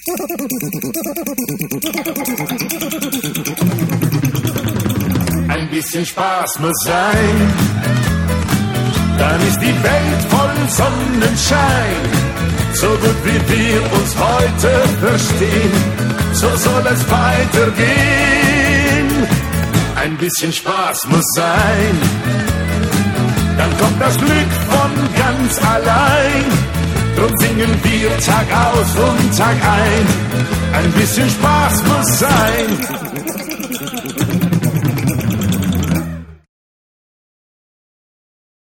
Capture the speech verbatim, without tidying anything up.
Ein bisschen Spaß muss sein, dann ist die Welt voll Sonnenschein. So gut wie wir uns heute verstehen, so soll es weitergehen. Ein bisschen Spaß muss sein, dann kommt das Glück von ganz allein. Drum singen wir Tag aus und Tag ein. Ein bisschen Spaß muss sein.